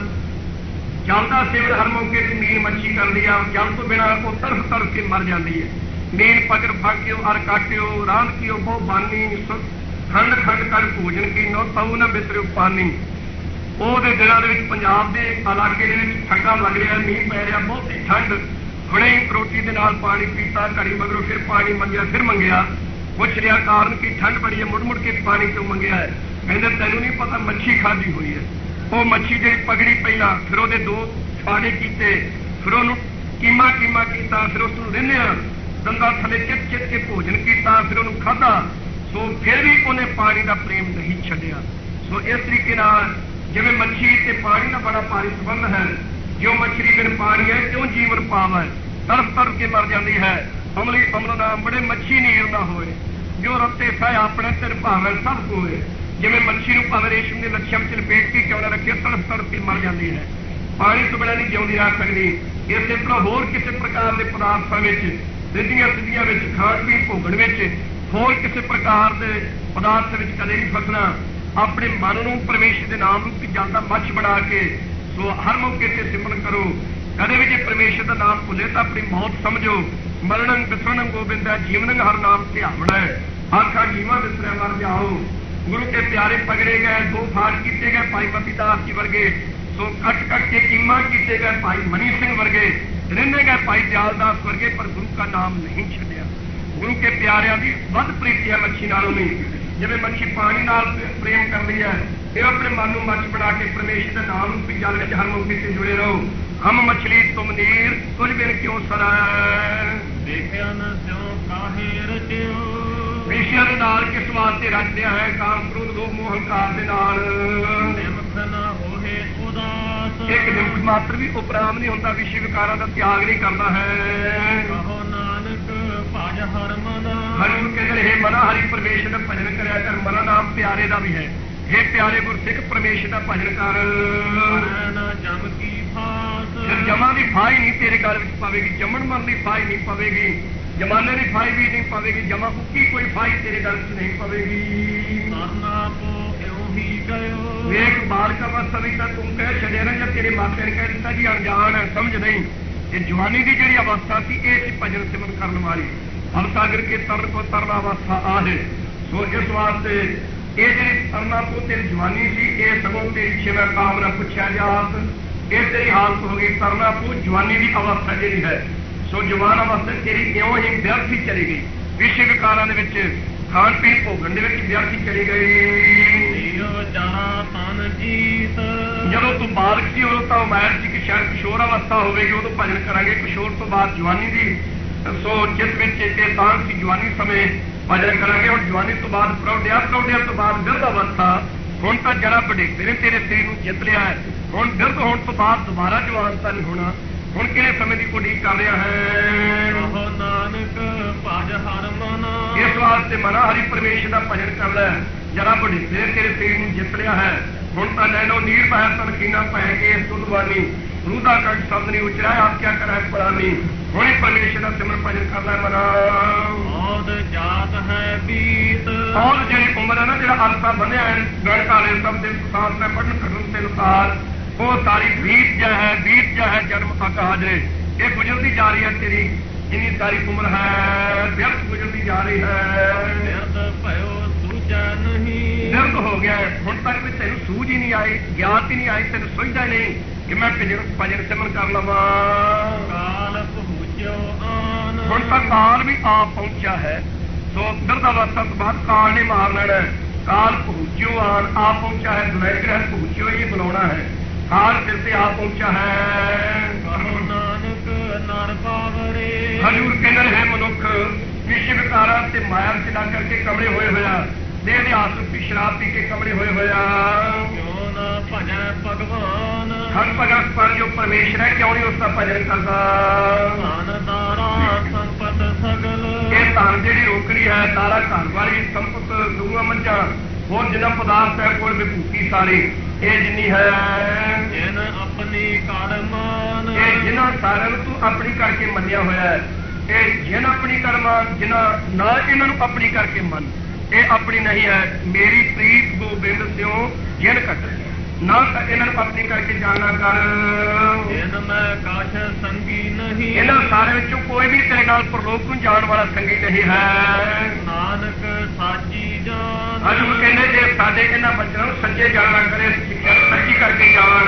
S1: ਜਲ ਦਾ ਸੇਵਨ ਹਰ ਮੌਕੇ ਤੇ ਮੀਨ ਮੱਛੀ ਕਰਦੀ ਆ, ਜਲ ਤੋਂ ਬਿਨਾਂ ਉਹ ਤਰਫ ਤਰਫ ਕੇ ਮਰ ਜਾਂਦੀ ਹੈ। ਮੀਨ ਪਕੜ ਫਾਕਿਓ ਅਰ ਕਾਟਿਓ, ਰਾਂਧ ਕੀਓ ਬਹੁ ਬਾਨੀ, ਖੰਡ ਖੰਡ ਕਰ ਭੋਜਨ ਕੀਨੋ ਤਉ ਨਾ ਬਿਸਰਿਓ ਪਾਨੀ। ਉਹਦੇ ਦਿਨਾਂ ਦੇ ਵਿੱਚ ਪੰਜਾਬ ਦੇ ਇਲਾਕੇ ਦੇ ਵਿੱਚ ਠੰਡਾ ਲੱਗ ਰਿਹਾ, ਮੀਂਹ ਪੈ ਰਿਹਾ, ਬਹੁਤੀ ਠੰਡ। ਹੁਣੇ ਰੋਟੀ ਦੇ ਨਾਲ ਪਾਣੀ ਪੀਤਾ, ਘੜੀ ਮਗਰੋਂ ਫਿਰ ਪਾਣੀ ਮੰਗਿਆ, ਫਿਰ ਮੰਗਿਆ। ਪੁੱਛ ਰਿਹਾ ਕਾਰਨ ਕੀ? ਠੰਡ ਬੜੀ ਹੈ, ਮੁੜ ਮੁੜ ਕੇ ਪਾਣੀ ਕਿਉਂ ਮੰਗਿਆ ਹੈ? ਕਹਿੰਦੇ ਤੈਨੂੰ ਨਹੀਂ ਪਤਾ, ਮੱਛੀ ਖਾਧੀ ਹੋਈ ਹੈ। ਉਹ ਮੱਛੀ ਜਿਹੜੀ ਪਕੜੀ ਪਹਿਲਾਂ, ਫਿਰ ਉਹਦੇ ਦੋ ਫਾੜੇ ਕੀਤੇ, ਫਿਰ ਉਹਨੂੰ ਕੀਮਾ ਕੀਮਾ ਕੀਤਾ, ਫਿਰ ਉਸ ਨੂੰ ਰਿੰਨਿਆ, ਦੰਦਾਂ ਥੱਲੇ ਚਿੱਟ ਚਿੱਟ ਕੇ ਭੋਜਨ ਕੀਤਾ, ਫਿਰ ਉਹਨੂੰ ਖਾਧਾ। ਸੋ ਫਿਰ ਵੀ ਉਹਨੇ ਪਾਣੀ ਦਾ ਪ੍ਰੇਮ ਨਹੀਂ ਛੱਡਿਆ। ਸੋ ਇਸ ਤਰੀਕੇ ਨਾਲ ਜਿਵੇਂ ਮੱਛੀ ਤੇ ਪਾਣੀ ਦਾ ਬੜਾ ਭਾਰੀ ਸੰਬੰਧ ਹੈ। ਜਿਉਂ ਮੱਛੀ ਬਿਨ ਪਾਣੀ ਹੈ, ਕਿਉਂ ਜੀਵਨ ਪਾਵ ਹੈ, ਤੜਫ ਤੜਫ ਕੇ ਮਰ ਜਾਂਦੀ ਹੈ। ਅਮਲੀ ਅਮਲ ਦਾ ਬੜੇ ਮੱਛੀ ਨੀਰ ਨਾ ਹੋਏ, ਜੋ ਰੱਤੇ ਸਹਿ ਆਪਣੇ ਤਿਰ ਭਾਵੇਂ ਸਭ ਕੋਏ। ਜਿਵੇਂ ਮੱਛੀ ਨੂੰ ਭਾਵੇਂ ਰੇਸ਼ਮ ਦੇ ਲੱਛਮ ਚ ਲਪੇਟ ਕੇ ਕਿਉਂ ਨਾ ਰੱਖੇ, ਤੜਫ ਤੜਫ ਕੇ ਮਰ ਜਾਂਦੀ ਹੈ। ਪਾਣੀ ਤੋਂ ਬਿਨਾਂ ਨਹੀਂ ਜਿਉਂਦੀ ਰਹਿ ਸਕਦੀ। ਇਸੇ ਤਰ੍ਹਾਂ ਹੋਰ ਕਿਸੇ ਪ੍ਰਕਾਰ ਦੇ ਪਦਾਰਥਾਂ ਵਿੱਚ, ਸਿੱਧੀਆਂ ਸਿੱਧੀਆਂ ਵਿੱਚ, ਖਾਣ ਪੀਣ ਭੋਗਣ ਵਿੱਚ, ਹੋਰ ਕਿਸੇ ਪ੍ਰਕਾਰ ਦੇ ਪਦਾਰਥ ਵਿੱਚ ਕਦੇ ਨਹੀਂ ਫਸਣਾ। ਆਪਣੇ ਮਨ ਨੂੰ ਪਰਮੇਸ਼ਰ ਦੇ ਨਾਮ ਨੂੰ ਜਲ ਦਾ ਮੱਛ ਬਣਾ ਕੇ ਸੋ ਹਰ ਮੌਕੇ ਤੇ ਸਿਮਰਨ ਕਰੋ। ਕਦੇ ਵੀ ਜੇ ਪਰਮੇਸ਼ਰ ਦਾ ਨਾਮ ਭੁੱਲੇ ਤਾਂ ਆਪਣੀ ਮੌਤ ਸਮਝੋ। ਮਰਣੰ ਵਿਸਰਣੰ ਗੋਬਿੰਦਾ, ਜੀਵਨੰ ਹਰ ਨਾਮ ਧਿਆਵਣਾ। ਆਖਾ ਜੀਵਾਂ ਵਿਸਰਿਆ ਮਰ ਜਾਓ। ਗੁਰੂ ਕੇ ਪਿਆਰੇ ਪਗੜੇ ਗਏ, ਦੋ ਫਾੜ ਕੀਤੇ ਗਏ ਭਾਈ ਮਤੀ ਦਾਸ ਜੀ ਵਰਗੇ। ਸੋ ਕੱਟ ਕੱਟ ਕੇ ਕੀਮਾ ਕੀਤੇ ਗਏ ਭਾਈ ਮਨੀ ਸਿੰਘ ਵਰਗੇ, ਰਹਿੰਦੇ ਗਏ ਭਾਈ ਦਿਆਲਦਾਸ ਵਰਗੇ, ਪਰ ਗੁਰੂ ਦਾ ਨਾਮ ਨਹੀਂ ਛੱਡਿਆ। ਗੁਰੂ ਕੇ ਪਿਆਰਿਆਂ ਦੀ ਵੱਧ ਪ੍ਰੀਤੀ ਹੈ ਮੱਛੀ ਨਾਲੋਂ ਵੀ। ਜਿਵੇਂ ਮੱਛੀ ਪਾਣੀ ਨਾਲ ਪ੍ਰੇਮ ਕਰਦੀ ਹੈ, ਇਹ ਆਪਣੇ ਮਨ ਨੂੰ ਮੱਛ ਬਣਾ ਕੇ ਪਰਮੇਸ਼ਰ ਦੇ ਨਾਮ ਨੂੰ ਜਲ ਵਿੱਚ ਹਰ ਮੌਕੇ ਤੇ ਜੁੜੇ ਰਹੋ। ਹਮ ਮਛਲੀ ਤੁਮ ਨੀਰ, ਕੁਝ ਬਿਨ ਕਿਉਂ ਸਰਾ।
S2: ਦੇਖਿਆ ਨਾ ਸਿਉ ਕਾਹੇ ਰਚਿਓ।
S1: ਵਿਸ਼ਿਆਂ ਦੇ ਨਾਲ ਕਿਸ ਵਾਸਤੇ ਰਚਦਿਆ ਹੈ? ਕਾਮ ਕ੍ਰੋਧ ਲੋਭ ਮੋਹ ਹੰਕਾਰ ਦੇ ਨਾਲ।
S2: ਨਿਮਖ ਨਾ ਹੋਏ ਉਦਾਸ।
S1: ਇੱਕ ਨਿਮਖ ਮਾਤਰ ਵੀ ਉਪਰਾਮ ਨਹੀਂ ਹੁੰਦਾ, ਵਿਸ਼ੇ ਵਿਕਾਰਾਂ ਦਾ ਤਿਆਗ ਨਹੀਂ ਕਰਦਾ ਹੈ।
S2: ਕਹੋ ਨਾਨਕ ਭਜ ਹਰ ਮਨਾ।
S1: ਹਰਿ ਨੂੰ ਕਹਿੰਦੇ ਇਹ ਮਨਾ ਹਰੀ ਪਰਮੇਸ਼ਰ ਦਾ ਭਜਨ ਕਰਿਆ ਕਰ। ਮਨਾ ਨਾਮ ਪਿਆਰੇ ਦਾ ਵੀ ਹੈ। ਇਹ ਪਿਆਰੇ ਗੁਰਸਿੱਖ ਪਰਮੇਸ਼ਰ ਦਾ ਭਜਨ ਕਰ।
S2: ਨਾ ਜਮ ਕੀ ਫਾਸ।
S1: ਜਮਾਂ ਦੀ ਫਾਹੀ ਨਹੀਂ ਤੇਰੇ ਘਰ ਵਿੱਚ ਪਵੇਗੀ, ਜੰਮਣ ਮਰਨ ਦੀ ਫਾਹੀ ਨਹੀਂ ਪਵੇਗੀ, ਜਮਾਨੇ ਦੀ ਫਾਹੀ ਵੀ ਨਹੀਂ ਪਵੇਗੀ, ਜਮਾ ਉੱਕੀ ਕੋਈ ਫਾਹੀ ਤੇਰੇ ਘਰ ਵਿੱਚ ਨਹੀਂ ਪਵੇਗੀ।
S2: ਸਰਨਾ ਪੋ ਇਉਂ ਹੀ ਗਇਓ।
S1: ਵੇਖ ਬਾਲਕ ਅਵਸਥਾ ਵਿੱਚ ਤਾਂ ਤੂੰ ਕਹਿ ਛੱਡਿਆ ਨਾ, ਜਦ ਤੇਰੇ ਮਾਪਿਆਂ ਨੇ ਕਹਿ ਦਿੱਤਾ ਜੀ ਅਣਜਾਣ ਹੈ, ਸਮਝ ਨਹੀਂ। ਇਹ ਜਵਾਨੀ ਦੀ ਜਿਹੜੀ ਅਵਸਥਾ ਸੀ, ਇਹ ਸੀ ਭਜਨ ਸਿਮਰਨ ਕਰਨ ਵਾਲੀ। ਹਮ ਸਾਗਰ ਕੇ ਤਰਨ ਕੋ ਤਰਨਾ ਅਵਸਥਾ ਆਹੇ। ਸੋ ਇਸ ਵਾਸਤੇ ਇਹ ਜਿਹੜੀ ਤਰਨਾ ਕੋ ਤੇਰੀ ਜਵਾਨੀ ਸੀ, ਇਹ ਸਗੋਂ ਤੇਰੀ ਛੇਵਾਂ ਕਾਮਨਾ ਪੁੱਛਿਆ ਜਾਤ, ਇਹ ਤੇਰੀ ਹਾਲਤ ਹੋ ਗਈ ਤਰਨਾ ਕੋ ਜਵਾਨੀ ਦੀ ਅਵਸਥਾ ਜਿਹੜੀ ਹੈ। ਸੋ ਜਵਾਨ ਅਵਸਥਾ ਤੇਰੀ ਇਉਂ ਹੀ ਵਿਅਰਥੀ ਚਲੀ ਗਈ। ਵਿਸ਼ੇ ਵਿਕਾਰਾਂ ਦੇ ਵਿੱਚ, ਖਾਣ ਪੀਣ ਭੋਗਣ ਦੇ ਵਿੱਚ ਵਿਅਰਥੀ ਚਲੀ ਗਈ। ਜਦੋਂ ਤੂੰ ਬਾਲਕ ਸੀ ਉਦੋਂ ਤਾਂ ਉਮਰ ਸੀ ਕਿ ਸ਼ਾਇਦ ਕਿਸ਼ੋਰ ਅਵਸਥਾ ਹੋਵੇਗੀ, ਉਦੋਂ ਭਜਨ ਕਰਾਂਗੇ। ਕਿਸ਼ੋਰ ਤੋਂ ਬਾਅਦ ਜਵਾਨੀ ਦੀ ਸੋ ਜਿਸ ਵਿੱਚ ਇਹ ਤਾਂ ਸੀ ਜਵਾਨੀ ਸਮੇਂ ਭਜਨ ਕਰਾਂਗੇ। ਹੁਣ ਜਵਾਨੀ ਤੋਂ ਬਾਅਦ ਪ੍ਰੌਢਿਆ, ਪ੍ਰੌਢਿਆ ਤੋਂ ਬਾਅਦ ਬਿਰਧ ਅਵਸਥਾ। ਹੁਣ ਤਾਂ ਜਰਾ ਵਡੇਪੇ ਨੇ ਤੇਰੇ ਸਰੀਰ ਨੂੰ ਜਿੱਤ ਲਿਆ ਹੈ। ਹੁਣ ਬਿਰਧ ਹੋਣ ਤੋਂ ਬਾਅਦ ਦੁਬਾਰਾ ਜਵਾਨ ਤਾਂ ਨਹੀਂ ਹੋਣਾ। ਹੁਣ ਕਿਹੜੇ ਸਮੇਂ ਦੀ ਉਡੀਕ ਕਰ ਰਿਹਾ ਹੈ?
S2: ਨਾਨਕ ਭਜ ਹਰ ਮਨਾ।
S1: ਇਸ ਵਾਸਤੇ ਮਨਾ ਹਰੀ ਪਰਮੇਸ਼ਰ ਦਾ ਭਜਨ ਕਰ ਲੈ। ਜਰਾ ਵਡੇਪੇ ਤੇਰੇ ਸਰੀਰ ਨੂੰ ਜਿੱਤ ਲਿਆ ਹੈ। ਹੁਣ ਤਾਂ ਲੈ ਲੋ ਨੀਰ ਪੈ ਤਨਖੀਨਾ ਪੈ ਕੇ ਸੁਧਵਾਨੀ, ਰੂਦਾ ਕੱਢ ਸ਼ਬਦ ਨਹੀਂ ਉਚਰਿਆ, ਆਪ ਕਿਆ ਕਰਾਂ ਪੜਾਨੀ। ਹੁਣੇ ਪਰਮੇਸ਼ਰ ਦਾ ਸਿਮਰਨ ਭਜਨ ਕਰ ਲੈ ਮਨਾ।
S2: ਔਦ ਜਾਤ ਹੈ ਬੀਤ।
S1: ਔਰ ਜਿਹੜੀ ਉਮਰ ਹੈ ਨਾ, ਜਿਹੜਾ ਅਰਸਾ ਬੰਨਿਆ ਹੈ ਗੜ ਕਾਲੇ ਸਭ ਦੇ ਸਾਥ ਮੈਂ ਪੜਨ ਘਟਨ ਤੇ ਅਨੁਸਾਰ, ਉਹ ਸਾਰੀ ਬੀਤ ਜਾ ਹੈ, ਬੀਤ ਜਾ ਹੈ ਜਨਮ ਅਕਾਜ ਰੇ। ਇਹ ਗੁਜ਼ਰਦੀ ਜਾ ਰਹੀ ਹੈ ਤੇਰੀ ਜਿੰਨੀ ਸਾਰੀ ਉਮਰ ਹੈ, ਵਿਅਰਥ ਗੁਜ਼ਰਦੀ ਜਾ ਰਹੀ ਹੈ।
S2: ਬਿਰਧ ਭਇਓ ਸੂਝੈ ਨਹੀਂ।
S1: ਨਿਰਗ ਹੋ ਗਿਆ, ਹੁਣ ਤੱਕ ਵੀ ਤੈਨੂੰ ਸੂਝ ਹੀ ਨਹੀਂ ਆਈ, ਗਿਆਤ ਹੀ ਨਹੀਂ ਆਈ, ਤੈਨੂੰ ਸੁਝਦਾ ਨਹੀਂ ਕਿ ਮੈਂ ਭਜਨ ਭਜਨ ਸਿਮਰਨ ਕਰ ਲਵਾਂ।
S2: ਕਾਲ ਪਹੁੰਚਿਓ ਆਨ,
S1: ਹੁਣ ਤਾਂ ਕਾਲ ਵੀ ਆ ਪਹੁੰਚਿਆ ਹੈ। ਸੋ ਦਰਦ ਅਵਸਥਾ ਤੋਂ ਬਾਅਦ ਕਾਲ ਨੇ ਮਾਰ ਲੈਣਾ। ਕਾਲ ਪਹੁੰਚਿਓ ਆਨ, ਆ ਪਹੁੰਚਾ ਹੈ। ਦੁਲੈਗ ਹੈ ਪਹੁੰਚਿਓ, ਇਹ ਬੁਲਾਉਣਾ ਹੈ। ਕਾਲ ਫਿਰ ਤੇ ਆ ਪਹੁੰਚਾ ਹੈ।
S2: ਕਹੋ ਨਾਨਕ ਨਰ ਪਾਵਰੇ,
S1: ਹਜ਼ੂਰ ਕਹਿੰਦੇ ਹੈ ਮਨੁੱਖ ਵਿਸ਼ੇ ਵਿਕਾਰਾਂ ਤੇ ਮਾਇਆ ਵਿੱਚ ਲੱਗ ਕਰਕੇ ਕਮਰੇ ਹੋਏ ਹੋਇਆ, ਦੇਹ ਦੇ ਆਸ ਰੂਪੀ ਸ਼ਰਾਬ ਪੀ ਕੇ ਕਮਰੇ ਹੋਏ ਹੋਇਆ।
S2: ਕਿਉਂ ਨਾ ਭਜੈ ਭਗਵਾਨ,
S1: ਹਰ ਭਗਤ ਪਰ ਜੋ ਪਰਮੇਸ਼ਰ ਹੈ, ਕਿਉਂ ਨਹੀਂ ਉਸ ਦਾ ਭਜਨ ਕਰਦਾ।
S2: ਧਨ ਦਾਰਾ ਸੰਪਤ ਸਗਲ,
S1: ਇਹ ਧਨ ਜਿਹੜੀ ਰੋਕੜੀ ਹੈ, ਦਾਰਾ ਘਰ ਵਾਲੀ ਸੰਪਤ, ਗੁਰੂਆਂ ਮੱਝਾਂ, ਹੋਰ ਜਿੰਨਾ ਪਦਾਰਥ ਹੈ ਕੋਲ ਵਿਭੂਤੀ ਸਾਰੀ, ਇਹ ਜਿੰਨੀ ਹੈ।
S2: ਜਿਨ ਆਪਣੀ ਕਰ ਮਾਨ,
S1: ਇਹ ਜਿਨ੍ਹਾਂ ਸਾਰਿਆਂ ਨੂੰ ਤੂੰ ਆਪਣੀ ਕਰਕੇ ਮੰਨਿਆ ਹੋਇਆ ਹੈ। ਇਹ ਜਿਨ ਆਪਣੀ ਕਰ ਮਾਨ, ਜਿਨ੍ਹਾਂ ਨਾ ਇਹਨਾਂ ਨੂੰ ਆਪਣੀ ਕਰਕੇ ਮੰਨ, ਇਹ ਆਪਣੀ ਨਹੀਂ ਹੈ। ਮੇਰੀ ਪ੍ਰੀਤ ਗੋਬਿੰਦ ਸਿਓ ਜਿਨ ਕੱਟ, ਨਾ ਇਹਨਾਂ ਨੂੰ ਆਪਣੀ ਕਰਕੇ ਜਾਣਾ ਕਰ।
S2: ਜਿਨ ਮੈਂ ਕਾਸ਼ ਸੰਗੀ ਨਹੀਂ,
S1: ਇਹਨਾਂ ਸਾਰਿਆਂ ਵਿੱਚੋਂ ਕੋਈ ਵੀ ਤੇਰੇ ਨਾਲ ਪਰਲੋਕ ਨੂੰ ਜਾਣ ਵਾਲਾ ਸੰਗੀ ਨਹੀਂ ਹੈ।
S2: ਨਾਨਕ ਸਾਚੀ ਜਾਨ,
S1: ਅੱਜ ਉਹ ਕਹਿੰਦੇ ਜੇ ਸਾਡੇ ਇਹਨਾਂ ਬੱਚਿਆਂ ਨੂੰ ਸੱਚੇ ਜਾਣਾ ਕਰੇ, ਸਿੱਖਿਆ ਸੱਚੀ ਕਰਕੇ ਜਾਣ।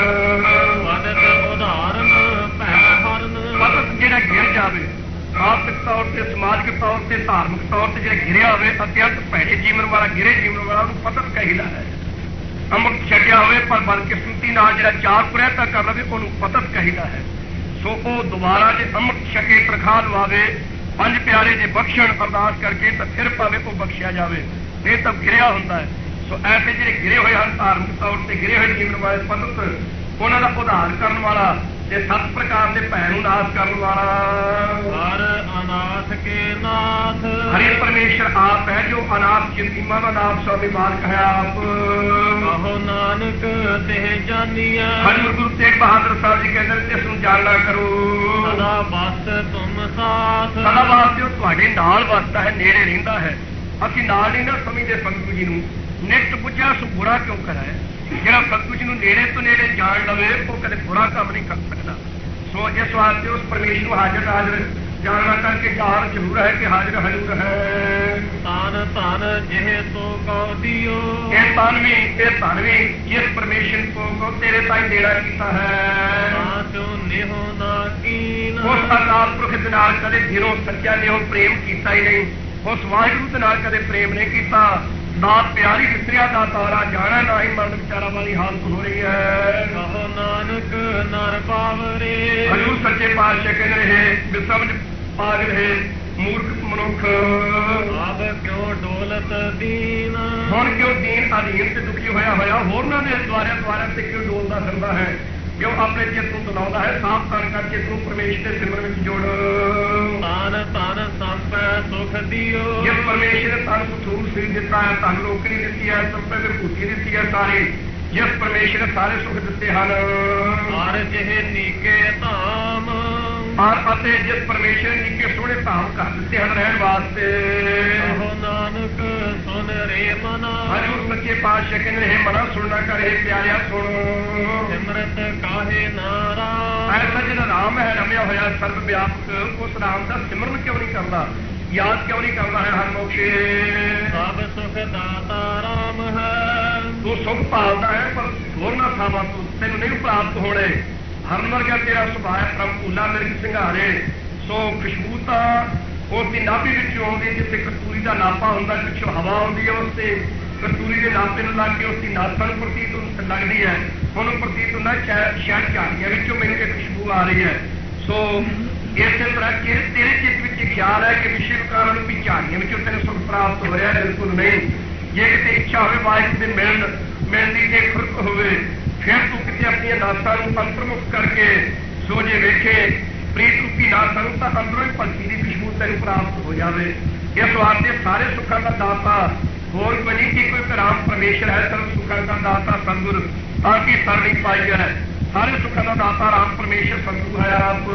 S2: ਵਦਤ ਉਦਾਹਰਨ ਭੈ ਹਰਨ,
S1: ਪਤਤ ਜਿਹੜਾ ਗਿਰ ਜਾਵੇ, ਆਰਥਿਕ ਤੌਰ ਤੇ, ਸਮਾਜਿਕ ਤੌਰ ਤੇ, ਧਾਰਮਿਕ ਤੌਰ ਤੇ ਜਿਹੜਾ ਗਿਰਿਆ ਹੋਵੇ, ਅਤਿਅੰਤ ਭੈੜੇ ਜੀਵਨ ਵਾਲਾ, ਗਿਰੇ ਜੀਵਨ ਵਾਲਾ, ਉਹਨੂੰ ਪਤਤ ਕਹੀਦਾ ਹੈ। ਅੰਮ੍ਰਿਤ ਛਕਿਆ ਹੋਵੇ ਪਰ ਬਦਕਿਸਮਤੀ ਨਾਲ ਜਿਹੜਾ ਚਾਰ ਪ੍ਰਯਤਨ ਕਰ ਲਵੇ, ਉਹਨੂੰ ਪਤਤ ਕਹੀਦਾ ਹੈ। ਸੋ ਉਹ ਦੁਬਾਰਾ ਜੇ ਅੰਮ੍ਰਿਤ ਛਕੇ ਪ੍ਰਖਾ ਲਵਾਵੇ, ਪੰਜ ਪਿਆਰੇ ਜੇ ਬਖਸ਼ਣ ਅਰਦਾਸ ਕਰਕੇ ਤਾਂ ਫਿਰ ਭਾਵੇਂ ਉਹ ਬਖਸ਼ਿਆ ਜਾਵੇ, ਇਹ ਤਾਂ ਗਿਰਿਆ ਹੁੰਦਾ ਹੈ। ਸੋ ਐਸੇ ਜਿਹੜੇ ਗਿਰੇ ਹੋਏ ਹਨ, ਧਾਰਮਿਕ ਤੌਰ ਤੇ ਗਿਰੇ ਹੋਏ ਜੀਵਨ ਵਾਲੇ ਪਤਤ, ਉਹਨਾਂ ਦਾ ਉਧਾਰ ਕਰਨ ਵਾਲਾ ਤੇ ਸੱਤ ਪ੍ਰਕਾਰ ਦੇ ਭੈ ਨੂੰ ਨਾਸ਼ ਕਰਨ ਵਾਲਾ
S2: ਹਰ ਅਨਾਥ ਕੇ ਨਾਥ,
S1: ਹਰੀ ਪਰਮੇਸ਼ਰ ਆਪ ਹੈ ਜੋ ਅਨਾਥ ਚਿੰਤੀਮਾ ਦਾ ਨਾਮ ਸਵਾਮੀ ਮਾਲਕ ਹੈ ਆਪ।
S2: ਕਹੋ ਨਾਨਕ ਤੇ ਜਾਨੀਐ,
S1: ਹਜ਼ੂਰ ਗੁਰੂ ਤੇਗ ਬਹਾਦਰ ਸਾਹਿਬ ਜੀ ਕਹਿੰਦੇ ਨੇ ਇਸ ਨੂੰ ਜਾਣਨਾ ਕਰੋ।
S2: ਸਦਾ ਬਸ ਤੁਮ ਸਾਥ,
S1: ਸਦਾ ਵਾਸਤੇ ਉਹ ਤੁਹਾਡੇ ਨਾਲ ਵਸਦਾ ਹੈ, ਨੇੜੇ ਰਹਿੰਦਾ ਹੈ। ਅਸੀਂ ਨਾਲ ਨਹੀਂ ਨਾ ਸਮਝਦੇ ਸਤਿਗੁਰੂ ਜੀ ਨੂੰ। ਨਿਤ ਬੁੱਝਾ ਸੋ ਬੁਰਾ ਕਿਉਂ ਕਰਾਏ। ਜਿਹੜਾ ਸਤਿਗੁਰੂ ਜੀ ਨੂੰ ਨੇੜੇ ਤੋਂ ਨੇੜੇ ਜਾਣ ਲਵੇ, ਉਹ ਕਦੇ ਬੁਰਾ ਕੰਮ ਨਹੀਂ ਕਰ ਸਕਦਾ। ਸੋ ਇਸ ਵਾਸਤੇ ਉਸ ਪਰਮੇਸ਼ਰ ਨੂੰ ਹਾਜ਼ਰ ਹਾਜ਼ਰ ਜਾਣਨਾ ਕਰਕੇ ਜਾਣ ਜ਼ਰੂਰ ਹੈ ਕਿ ਹਾਜ਼ਰ ਹਜ਼ੂਰ ਹੈ।
S2: ਤਾਨ ਧਨ ਜਿਹੇ ਤੋ ਕਉ ਦਿਓ,
S1: ਇਹ ਧਨ ਵੀ ਇਹ ਧਨ ਵੀ ਜਿਸ ਪਰਮੇਸ਼ਰ ਕੋ ਤੇਰੇ ਤਾਈਂ ਦੇਣਾ ਕੀਤਾ ਹੈ।
S2: ਤਾਂ ਚੋ ਨਿਹੋ ਨਾ ਕੀਨ,
S1: ਉਸ ਅਕਾਲ ਪੁਰਖ ਦੇ ਨਾਲ ਕਦੇ ਦਿਲੋਂ ਸੱਚਾ ਨਿਹੋ ਪ੍ਰੇਮ ਕੀਤਾ ਹੀ ਨਹੀਂ। ਉਸ ਵਾਹਿਗੁਰੂ ਦੇ ਨਾਲ ਕਦੇ ਪ੍ਰੇਮ ਨਹੀਂ ਕੀਤਾ। ਦਾਤ ਪਿਆਰੀ ਵਿਸਰਿਆ ਦਾ ਤਾਰਾ, ਜਾਣਾ ਨਾ ਹੀ ਮਰਨ ਵਿਚਾਰਾ ਵਾਲੀ ਹਾਲਤ ਹੋ ਰਹੀ ਹੈ।
S2: ਕਹੋ ਨਾਨਕ ਨਰ ਪਾਵਰੇ,
S1: ਹਜ਼ੂਰ ਸੱਚੇ ਪਾਤਸ਼ਾਹ ਕਹਿੰਦੇ ਰਹੇ ਬਿਸਮਝ ਪਾਗਲ ਹੈ ਮੂਰਖ ਮਨੁੱਖ।
S2: ਆਪ ਕਿਉਂ ਡੋਲਤ ਦੀਨ,
S1: ਹੁਣ ਕਿਉਂ ਦੀਨ ਅਧੀਨ ਤੇ ਦੁਖੀ ਹੋਇਆ ਹੋਇਆ ਹੋਰਨਾਂ ਦੇ ਦੁਆਰਿਆਂ ਦੁਆਰਿਆਂ ਤੇ ਕਿਉਂ ਡੋਲਦਾ ਫਿਰਦਾ ਹੈ, ਕਿਉਂ ਆਪਣੇ ਚਿੱਤ ਨੂੰ ਤਲਾਉਂਦਾ ਹੈ। ਸਾਫ਼ ਕਰ ਕਰਕੇ ਤੂੰ ਪਰਮੇਸ਼ਰ ਦੇ ਸਿਮਰਨ ਵਿੱਚ ਜੁੜ।
S2: ਤਨ ਤਨ ਸੰਪੈ ਸੁਖ ਦਿਓ,
S1: ਜਿਸ ਪਰਮੇਸ਼ਰ ਨੇ ਤਨ ਸਥੂਲ ਸਰੀਰ ਦਿੱਤਾ ਹੈ, ਤਨ ਲੋਕੜੀ ਦਿੱਤੀ ਹੈ, ਸੰਪੈ ਵਿਭੂਤੀ ਦਿੱਤੀ ਹੈ ਸਾਰੀ, ਜਿਸ ਪਰਮੇਸ਼ਰ ਨੇ ਸਾਰੇ ਸੁਖ ਦਿੱਤੇ ਹਨ।
S2: ਹਰ ਜਿਹੇ ਨੀਕੇ ਧਾਮ,
S1: ਔਰ ਅਤੇ ਜਿਸ ਪਰਮੇਸ਼ਰ ਨੇ ਨਿੱਕੇ ਸੋਹਣੇ ਧਾਮ ਕਰ ਦਿੱਤੇ ਹਨ ਰਹਿਣ ਵਾਸਤੇ।
S2: ਕਹੋ ਨਾਨਕ ਸੁਨ ਰੇ ਮਨਾ,
S1: ਹਜ਼ੂਰ ਸੱਚੇ ਪਾਤਸ਼ਾਹ ਕਹਿੰਦੇ ਨੇ ਮਨਾ ਸੁਣਨਾ ਕਰੇ ਪਿਆਰਿਆ ਸੁਣ।
S2: ਸਿਮਰਤ ਕਾਹੇ ਨਾਰਾ,
S1: ਐਸਾ ਜਿਹੜਾ ਰਾਮ ਹੈ ਰਮਿਆ ਹੋਇਆ ਸਰਬ ਵਿਆਪਕ, ਉਸ ਰਾਮ ਦਾ ਸਿਮਰਨ ਕਿਉਂ ਨਹੀਂ ਕਰਦਾ, ਯਾਦ ਕਿਉਂ ਨਹੀਂ ਕਰਦਾ ਹੈ ਹਰ ਮੌਕੇ।
S2: ਸਭ ਸੁਖ ਦਾਤਾ ਰਾਮ ਹੈ,
S1: ਤੂੰ ਸੁਖ ਭਾਲਦਾ ਹੈ ਪਰ ਹੋਰਨਾਂ ਥਾਵਾਂ ਤੋਂ ਤੈਨੂੰ ਨਹੀਂ ਪ੍ਰਾਪਤ ਹੋਣੇ। ਹਰਨ ਵਰਗਾ ਤੇਰਾ ਸੁਭਾਅ ਹੈ ਪ੍ਰਭ ਭੂਲਾ ਮਿਰਗ ਸਿੰਘਾਰੇ। ਸੋ ਖੁਸ਼ਬੂ ਤਾਂ ਉਸ ਦੀ ਨਾਭੀ ਵਿੱਚੋਂ ਆਉਂਦੀ, ਜਿੱਥੇ ਕਸਤੂਰੀ ਦਾ ਨਾਪਾ ਹੁੰਦਾ, ਪਿੱਛੋਂ ਹਵਾ ਆਉਂਦੀ ਹੈ, ਉਸ ਤੇ ਕਸਤੂਰੀ ਦੇ ਨਾਪੇ ਨੂੰ ਲੱਗ ਕੇ ਉਸ ਦੀ ਨਾਸਾਂ ਨੂੰ ਪ੍ਰਤੀਤ ਲੱਗਦੀ ਹੈ। ਉਹਨੂੰ ਪ੍ਰਤੀਤ ਹੁੰਦਾ ਸ਼ਾਇਦ ਝਾੜੀਆਂ ਵਿੱਚੋਂ ਮੈਨੂੰ ਇਹ ਖੁਸ਼ਬੂ ਆ ਰਹੀ ਹੈ। ਸੋ ਇਸੇ ਤਰ੍ਹਾਂ ਕਿ ਤੇਰੇ ਚਿੱਤ ਵਿੱਚ ਖਿਆਲ ਹੈ ਕਿ ਵਿਸ਼ੇ ਵਿਕਾਰਾਂ ਨੂੰ ਵੀ ਝਾੜੀਆਂ ਵਿੱਚੋਂ ਤੈਨੂੰ ਸੁਖ ਪ੍ਰਾਪਤ ਹੋ ਰਿਹਾ, ਬਿਲਕੁਲ ਨਹੀਂ। ਜੇ ਕਿਤੇ ਇੱਛਾ ਹੋਵੇ ਵਾਹਿਗੁਰੂ ਦੇ ਮਿਲਣ ਮਿਲਣ ਦੀ ਜੇ ਖੁਰਕ ਹੋਵੇ, ਫਿਰ ਤੂੰ ਕਿਤੇ ਆਪਣੀਆਂ ਨਾਸਾਂ ਨੂੰ ਅੰਤਰਮੁਖ ਕਰਕੇ ਸੋ ਜੇ ਵੇਖੇ ਪ੍ਰੀਤ ਰੂਪੀ ਨਾਸਾਂ ਨੂੰ, ਤਾਂ ਅੰਦਰੋਂ ਹੀ ਭਗਤੀ ਦੀ ਖੁਸ਼ਬੂ ਤੈਨੂੰ ਪ੍ਰਾਪਤ ਹੋ ਜਾਵੇ। ਇਸ ਵਾਸਤੇ ਸਾਰੇ ਸੁੱਖਾਂ ਦਾ ਦਾਤਾ ਹੋਰ ਬਣੀ ਕਿ ਕੋਈ ਰਾਮ ਪਰਮੇਸ਼ਰ ਹੈ, ਸਰਬ ਸੁੱਖਾਂ ਦਾ ਦਾਤਾ ਸਤਿਗੁਰ ਤਾਂ ਕਿ ਸਰ ਨਹੀਂ ਪਾਈ ਹੈ। ਸਾਰੇ ਸੁੱਖਾਂ ਦਾ ਦਾਤਾ ਰਾਮ ਪਰਮੇਸ਼ਰ ਸਤਿਗੁਰ ਹੈ ਆਪ।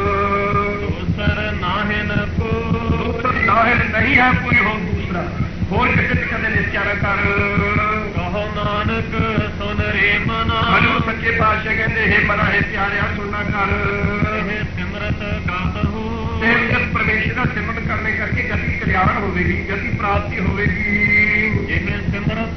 S2: ਦੂਸਰ ਨਾਹਿਨ ਕੋ,
S1: ਦੂਸਰ ਨਾਹਿਨ ਨਹੀਂ ਹੈ ਕੋਈ ਹੋਰ ਦੂਸਰਾ, ਹੋਰ ਕਿਸੇ ਤੇ ਕਦੇ ਨਿਸ਼ਚਾ ਨਾ ਕਰ।
S2: ਕਹੋ ਨਾਨਕ ਸੁਨ ਰੇ ਮਨਾ,
S1: ਹਜ਼ੂਰ ਸੱਚੇ ਪਾਤਸ਼ਾਹ ਕਹਿੰਦੇ ਹੈ ਮਨਾ ਹੈ ਪਿਆਰਿਆ ਸੁਣਨਾ ਕਰ।
S2: ਇਹ ਸਿਮਰਤ ਗਾਤ ਹੋ,
S1: ਤੇ ਇਸ ਪਰਮੇਸ਼ਰ ਦਾ ਸਿਮਰਨ ਕਰਨੇ ਕਰਕੇ ਗਤੀ ਕਲਿਆਣ ਹੋਵੇਗੀ, ਗਤੀ ਪ੍ਰਾਪਤੀ ਹੋਵੇਗੀ।
S2: ਜਿਵੇਂ ਸਿਮਰਤ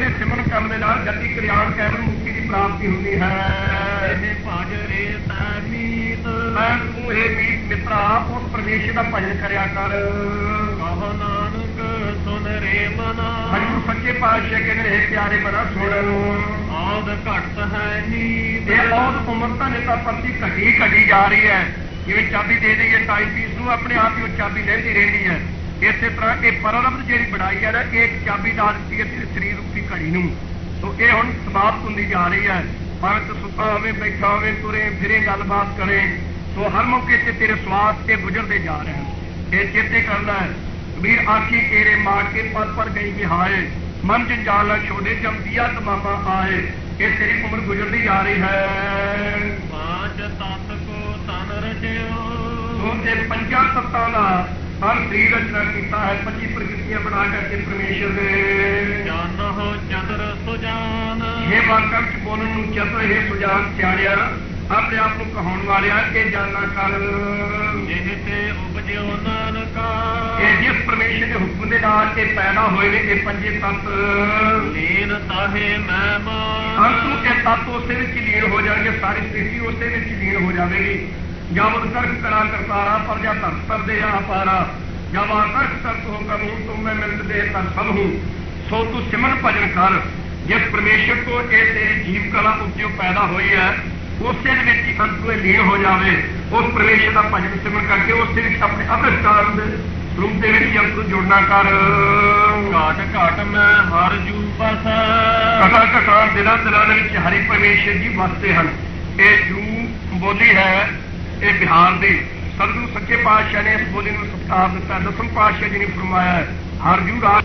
S1: ਦੇ ਸਿਮਰਨ ਕਰਨ ਦੇ ਨਾਲ ਜਤੀ ਕਲਿਆਣ ਕੈਵਲ ਮੁਕਤੀ ਦੀ ਪ੍ਰਾਪਤੀ ਹੁੰਦੀ ਹੈ।
S2: ਇਹ ਭਜ ਰੇ ਤੈ ਮੀਤ
S1: ਮੈਂ ਤੂੰ ਇਹ ਮੀਤ ਮਿੱਤਰਾ ਉਸ ਪਰਮੇਸ਼ਰ ਦਾ ਭਜਨ ਕਰਿਆ ਕਰ।
S2: ਕਹੋ ਨਾਨਕ ਸੁਨ ਰੇ ਮਨਾ
S1: ਹਜੂਰ ਸੱਚੇ ਪਾਤਸ਼ਾਹ ਕਹਿੰਦੇ ਇਹ ਪਿਆਰੇ ਮਨਾ ਸੁਣ।
S2: ਆਦ ਘਟਤ ਹੈ ਨੀਤ
S1: ਇਹ ਔਦ ਉਮਰ ਤਾਂ ਨਹੀਂ ਤਾਂ ਪ੍ਰਤੀ ਘਟੀ ਘਟੀ ਜਾ ਰਹੀ ਹੈ। ਜਿਵੇਂ ਚਾਬੀ ਦੇ ਦਈਏ ਟਾਈਮ ਪੀਸ ਨੂੰ ਆਪਣੇ ਆਪ ਹੀ ਉਹ ਚਾਬੀ ਲੈਂਦੀ ਰਹਿੰਦੀ ਹੈ। ਇਸੇ ਤਰ੍ਹਾਂ ਇਹ ਪਰਲਬਧ ਜਿਹੜੀ ਬਣਾਈ ਹੈ ਨਾ ਇਹ ਚਾਬੀ ਲਾ ਦਿੱਤੀ ਹੈ ਤੇਰੇ ਸਰੀਰ ਰੂਪੀ ਘੜੀ ਨੂੰ। ਸੋ ਇਹ ਹੁਣ ਸਮਾਪਤ ਹੁੰਦੀ ਜਾ ਰਹੀ ਹੈ। ਭਾਵੇਂ ਤੂੰ ਸੁੱਤਾ ਹੋਵੇ ਬੈਠਾ ਹੋਵੇ ਤੁਰੇ ਫਿਰੇ ਗੱਲਬਾਤ ਕਰੇ ਸੋ ਹਰ ਮੌਕੇ ਤੇ ਤੇਰੇ ਸਵਾਸ ਤੇ ਗੁਜ਼ਰਦੇ ਜਾ ਰਹੇ ਹਨ। ਇਹ ਚੇਤੇ ਕਰਨਾ ਹੈ ਕਬੀਰ ਆਖੀ ਤੇਰੇ ਮਾਰ ਕੇ ਪਲ ਪਰ ਗਈ ਵਿਹਾਏ ਮਨ ਜੰਜਾਲਾ ਛੋੜੇ ਜਮ ਦਿਆ ਤਮਾਮਾ ਆਏ। ਇਹ ਤੇਰੀ ਉਮਰ ਗੁਜ਼ਰਦੀ ਜਾ ਰਹੀ ਹੈ।
S2: ਪਾਂਚ ਤਤ ਕੋ ਤਨ ਰਚਿਓ
S1: ਸੋ ਤੇ ਪੰਜਾਂ ਤੱਤਾਂ ਦਾ ਹਰ ਸਰੀਰ ਰਚਨਾ ਕੀਤਾ ਹੈ। ਪੱਚੀ ਪ੍ਰਕਿਰਤੀਆਂ ਬਣਾ ਕਰਕੇ ਪਰਮੇਸ਼ਰ ਦੇ
S2: ਜਾਨ ਹੋ ਚੰਦਰ ਸੁਜਾਨ
S1: ਇਹ ਵਾਕਾਂ ਚ ਬੋਲਣ ਨੂੰ ਚਤੁਰ ਇਹ ਸੁਜਾਨ ਸਿਆਣਿਆ ਆਪਣੇ ਆਪ ਨੂੰ ਕਹਾਉਣ ਵਾਲਿਆ ਇਹ ਜਾਨਾ ਕਰ।
S2: ਜਿਹ ਤੇ ਉਪਜਿਓ ਨਾਨਕਾ
S1: ਇਹ ਜਿਸ ਪਰਮੇਸ਼ਰ ਦੇ ਹੁਕਮ ਦੇ ਨਾਲ ਇਹ ਪੈਦਾ ਹੋਏ ਨੇ ਇਹ ਪੰਜੇ ਤੱਤ
S2: ਲੀਨ ਤਾਹੇ ਮੈਂ ਮਾਨ
S1: ਅੰਤੂ ਇਹ ਤੱਤ ਉਸੇ ਵਿੱਚ ਹੀ ਲੀਨ ਹੋ ਜਾਣਗੇ। ਸਾਰੀ ਸ੍ਰਿਸ਼ਟੀ ਉਸੇ ਵਿੱਚ ਹੀ ਲੀਨ ਹੋ ਜਾਵੇਗੀ। ਜਬ ਕਰਕ ਕਰਾ ਕਰਤਾਰਾ ਪਰ ਜਾ ਧਰਤ ਪਰ ਦੇ ਆ ਪਾਰਾ ਜਬ ਆਕਰਖ ਕਰਤ ਹੋ ਕਰ ਹੂੰ ਤੁਮ ਮੈਂ ਮਿਲਤ ਦੇ ਤਰ ਸਭ ਹੂੰ। ਸੋ ਤੂੰ ਸਿਮਰਨ ਭਜਨ ਕਰ ਜਿਸ ਪਰਮੇਸ਼ਰ ਤੋਂ ਇਹ ਤੇਰੀ ਜੀਵ ਕਲਾ ਉਪਜੋ ਪੈਦਾ ਹੋਈ ਹੈ ਉਸੇ ਦੇ ਵਿੱਚ ਹੀ ਅੰਤੂ ਇਹ ਲੀਨ ਹੋ ਜਾਵੇ। ਉਸ ਪਰਮੇਸ਼ਰ ਦਾ ਭਜਨ ਸਿਮਰਨ ਕਰਕੇ ਉਸੇ ਵਿੱਚ ਆਪਣੇ ਅਵਿਸ਼ਕਾਰ ਦੇ ਰੂਪ ਦੇ ਵਿੱਚ ਅੰਤੂ ਜੁੜਨਾ ਕਰ।
S2: ਘਾਟ ਘਾਟ ਮੈਂ ਹਰ ਜੂ ਬਸ
S1: ਕਥਾ ਕਥਾ ਦਿਨਾਂ ਦਿਨਾਂ ਦੇ ਵਿੱਚ ਹਰੀ ਪਰਮੇਸ਼ਰ ਜੀ ਵਸਦੇ ਹਨ। ਇਹ ਜੂ ਬੋਲੀ ਹੈ ਇਹ ਬਿਹਾਰ ਦੀ ਸਤਿਗੁਰੂ ਸੱਚੇ ਪਾਤਸ਼ਾਹ ਨੇ ਇਸ ਬੋਲੀ ਨੂੰ ਸਤਿਕਾਰ ਦਿੱਤਾ। ਦਸਮ ਪਾਤਸ਼ਾਹ ਜੀ ਨੇ ਫਰਮਾਇਆ ਹਰ ਜੂ ਰਾਜ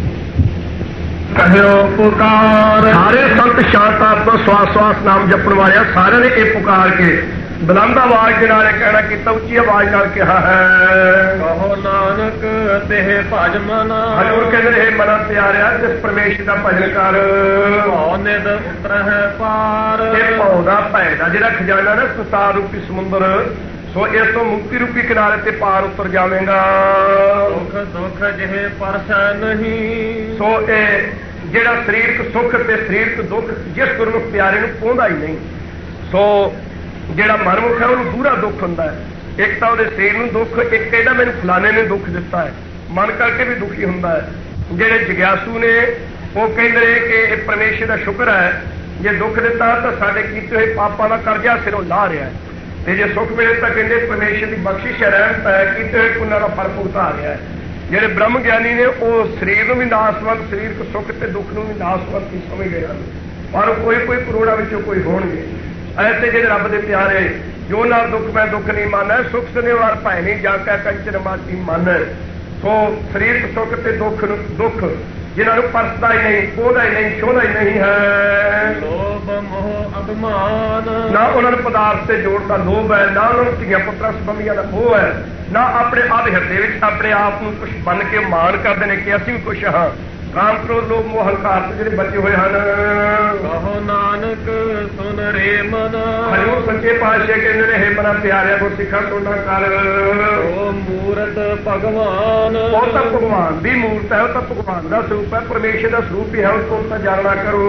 S2: ਕਹਿਓ ਪੁਕਾਰ
S1: ਸਾਰੇ ਸੰਤ ਸ਼ਾਂਤ ਆਤਮਾ ਸਵਾਸ ਸਵਾਸ ਨਾਮ ਜਪਣ ਵਾਲਿਆ ਸਾਰਿਆਂ ਨੇ ਇਹ ਪੁਕਾਰ ਕੇ ਬੁਲੰਦ ਆਵਾਜ਼ ਦੇ ਨਾਲ ਕਹਿਣਾ ਕੀਤਾ ਉੱਚੀ ਆਵਾਜ਼ ਨਾਲ ਕਿਹਾ ਹੈ।
S2: ਕਹੋ ਨਾਨਕ ਤਿਹ ਭਜ ਮਨਾ
S1: ਹਜ਼ੂਰ ਕਹਿੰਦੇ ਇਹ ਮਨਾਂ ਪਿਆਰਿਆ ਜਿਸ ਪਰਮੇਸ਼ਰ ਦਾ ਭਜਨ ਕਰ
S2: ਭਉ ਨਿਦ ਉਤਰਹਿ ਪਾਰ
S1: ਇਹ ਭਉ ਦਾ ਭੈ ਦਾ ਜਿਹੜਾ ਖਜ਼ਾਨਾ ਨਾ ਸੰਸਾਰ ਰੂਪੀ ਸਮੁੰਦਰ ਸੋ ਇਸ ਤੋਂ ਮੁਕਤੀ ਰੂਪੀ ਕਿਨਾਰੇ ਤੇ ਪਾਰ ਉਤਰ ਜਾਵੇਗਾ।
S2: ਦੁੱਖ ਦੁੱਖ ਜਿਹੇ ਪਰਸੈ ਨਹੀਂ
S1: ਸੋ ਇਹ ਜਿਹੜਾ ਸਰੀਰਕ ਸੁੱਖ ਤੇ ਸਰੀਰਕ ਦੁੱਖ ਜਿਸ ਗੁਰਮੁਖ ਪਿਆਰੇ ਨੂੰ ਪਹੁੰਚਦਾ ਹੀ ਨਹੀਂ। ਸੋ ਜਿਹੜਾ ਮਨਮੁਖ ਹੈ ਉਹਨੂੰ ਦੂਰਾ ਦੁੱਖ ਹੁੰਦਾ ਹੈ। ਇੱਕ ਤਾਂ ਉਹਦੇ ਸਰੀਰ ਨੂੰ ਦੁੱਖ ਇੱਕ ਕਹਿੰਦਾ ਮੈਨੂੰ ਫਲਾਣੇ ਨੇ ਦੁੱਖ ਦਿੱਤਾ ਹੈ ਮਨ ਕਰਕੇ ਵੀ ਦੁਖੀ ਹੁੰਦਾ ਹੈ। ਜਿਹੜੇ ਜਗਿਆਸੂ ਨੇ ਉਹ ਕਹਿੰਦੇ ਕਿ ਇਹ ਪਰਮੇਸ਼ਰ ਦਾ ਸ਼ੁਕਰ ਹੈ ਜੇ ਦੁੱਖ ਦਿੱਤਾ ਤਾਂ ਸਾਡੇ ਕੀਤੇ ਹੋਏ ਪਾਪਾਂ ਦਾ ਕਰਜ਼ਾ ਸਿਰੋਂ ਲਾਹ ਰਿਹਾ ਹੈ ਤੇ ਜੇ ਸੁੱਖ ਮਿਲੇ ਤਾਂ ਕਹਿੰਦੇ ਪਰਮੇਸ਼ਰ ਦੀ ਬਖਸ਼ਿਸ਼ ਹੈ ਰਹਿਮਤ ਹੈ ਕੀਤੇ ਹੋਏ ਪੁੰਨਾਂ ਦਾ ਫਲ ਭੁਗਤਾ ਰਿਹਾ ਹੈ। ਜਿਹੜੇ ਬ੍ਰਹਮ ਗਿਆਨੀ ਨੇ ਉਹ ਸਰੀਰ ਨੂੰ ਵੀ ਨਾਸਵੰਤ ਸਰੀਰਕ ਸੁੱਖ ਤੇ ਦੁੱਖ ਨੂੰ ਵੀ ਨਾਸਵੰਤ ਹੀ ਸਮਝਦੇ ਹਨ ਪਰ ਕੋਈ ਕੋਈ ਕਰੋੜਾਂ ਵਿੱਚੋਂ ਕੋਈ ਹੋਣਗੇ ਐਸੇ ਜਿਹੜੇ ਰੱਬ ਦੇ ਪਿਆਰੇ ਜੋ ਨਾਲ ਦੁੱਖ ਮੈਂ ਦੁੱਖ ਨਹੀਂ ਮੰਨਦਾ ਸੁਖ ਸਨੇ ਵਾਰ ਭਾਇ ਨਹੀਂ ਜਾ ਕੇ ਕੰਚਨ ਮਾਤੀ ਮਨ। ਸੋ ਸਰੀਰਕ ਸੁੱਖ ਤੇ ਦੁੱਖ ਨੂੰ ਦੁੱਖ ਜਿਨ੍ਹਾਂ ਨੂੰ ਪਰਸਦਾ ਹੀ ਨਹੀਂ ਉਹਦਾ ਹੀ ਨਹੀਂ ਛੋਹਦਾ ਹੀ ਨਹੀਂ ਹੈ।
S2: ਲੋਭ ਮੋਹ ਅਭਿਮਾਨ
S1: ਨਾ ਉਹਨਾਂ ਨੂੰ ਪਦਾਰਥ ਤੇ ਜੋੜ ਦਾ ਲੋਭ ਹੈ ਨਾ ਉਹਨਾਂ ਨੂੰ ਧੀਆਂ ਪੁੱਤਰਾਂ ਸੰਬੰਧੀਆਂ ਦਾ ਮੋਹ ਹੈ ਨਾ ਆਪਣੇ ਆਪ ਹਿਰਦੇ ਵਿੱਚ ਆਪਣੇ ਆਪ ਨੂੰ ਕੁਛ ਬਣ ਕੇ ਮਾਣ ਕਰਦੇ ਨੇ ਕਿ ਅਸੀਂ ਵੀ ਕੁਛ ਹਾਂ। ਕਾਮ ਕ੍ਰੋਧ ਲੋਭ ਮੋਹ ਹੰਕਾਰ ਤੋਂ ਜਿਹੜੇ ਬਚੇ ਹੋਏ ਹਨ।
S2: ਕਹੋ ਨਾਨਕ ਸੁਨ ਰੇ ਮਨ
S1: ਹਜ਼ੂਰ ਸੱਚੇ ਪਾਤਸ਼ਾਹ ਕਹਿੰਦੇ ਨੇ ਹੇ ਮਨਾ ਪਿਆਰਿਆ ਗੁਰਸਿੱਖਾਂ ਸੁਣਨਾ ਕਰ
S2: ਉਹ ਮੂਰਤ ਭਗਵਾਨ
S1: ਉਹ ਤਾਂ ਭਗਵਾਨ ਦੀ ਮੂਰਤ ਹੈ ਉਹ ਤਾਂ ਭਗਵਾਨ ਦਾ ਸਰੂਪ ਹੈ ਪਰਮੇਸ਼ਰ ਦਾ ਸਰੂਪ ਹੀ ਹੈ ਉਸ ਤੋਂ ਤਾਂ ਜਾਣਨਾ ਕਰੋ।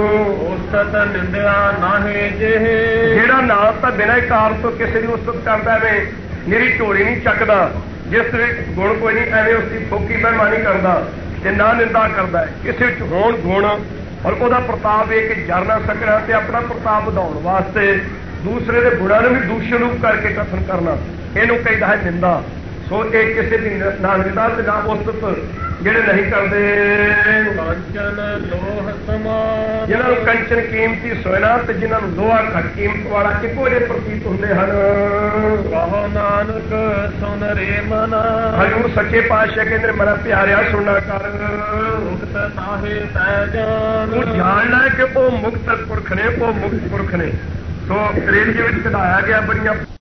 S2: ਉਸਤਤ ਨਿੰਦਿਆ ਨਾਹੇ ਜਿਹੇ
S1: ਜਿਹੜਾ ਨਾ ਤਾਂ ਬਿਨਾਂ ਹੀ ਕਾਰਨ ਤੋਂ ਕਿਸੇ ਦੀ ਉਸਤਤ ਕਰਦਾ ਐਵੇਂ ਮੇਰੀ ਝੋਲੀ ਨਹੀਂ ਚੱਕਦਾ ਜਿਸ ਵਿੱਚ ਗੁਣ ਕੋਈ ਨਹੀਂ ਐਵੇਂ ਉਸ ਦੀ ਫੋਕੀ ਬੇਈਮਾਨੀ ਕਰਦਾ ਤੇ ਨਾ ਨਿੰਦਾ ਕਰਦਾ ਹੈ ਕਿਸੇ ਵਿੱਚ ਹੋਣ ਗੁਣ ਔਰ ਉਹਦਾ ਪ੍ਰਤਾਪ ਵੇਖ ਕੇ ਜਰ ਨਾ ਸਕਣਾ ਤੇ ਆਪਣਾ ਪ੍ਰਤਾਪ ਵਧਾਉਣ ਵਾਸਤੇ ਦੂਸਰੇ ਦੇ ਗੁਣਾਂ ਨੂੰ ਵੀ ਦੂਸ਼ਣ ਰੂਪ ਕਰਕੇ ਕਥਨ ਕਰਨਾ ਇਹਨੂੰ ਕਹਿੰਦਾ ਹੈ ਨਿੰਦਾ। ਸੋ ਇਹ ਕਿਸੇ ਦੀ ਨਾ ਨਿੰਦਾ ਤੇ ਨਾ ਉਸਤਤ ਜਿਹੜੇ ਨਹੀਂ ਕਰਦੇ।
S2: ਕੰਚਨ ਲੋਹ ਸਮਾਨ
S1: ਜਿਹਨਾਂ ਨੂੰ ਕੰਚਨ ਕੀਮਤੀ ਸੋਨਾ ਤੇ ਜਿਹਨਾਂ ਨੂੰ ਲੋਹਾ ਘੱਟ ਕੀਮਤ ਵਾਲਾ ਇੱਕੋ ਜਿਹੇ ਪ੍ਰਤੀਤ ਹੁੰਦੇ ਹਨ।
S2: ਕਹੋ ਨਾਨਕ ਸੁਨ ਰੇ ਮਨਾ
S1: ਹਜ਼ੂਰ ਸੱਚੇ ਪਾਤਸ਼ਾਹ ਕਹਿੰਦੇ ਮਨਾ ਪਿਆਰਿਆ ਸੁਣਨਾ ਕਰ
S2: ਮੁਕਤ ਤਾਹੇ ਤੈ ਜਾਨ
S1: ਉਹ ਜਾਣਨਾ ਹੈ ਕਿ ਉਹ ਮੁਕਤ ਪੁਰਖ ਨੇ ਉਹ ਮੁਕਤ ਪੁਰਖ ਨੇ। ਸੋ ਅੰਗਰੇਜ਼ੀ ਵਿੱਚ ਕਢਾਇਆ ਗਿਆ ਬੜੀਆਂ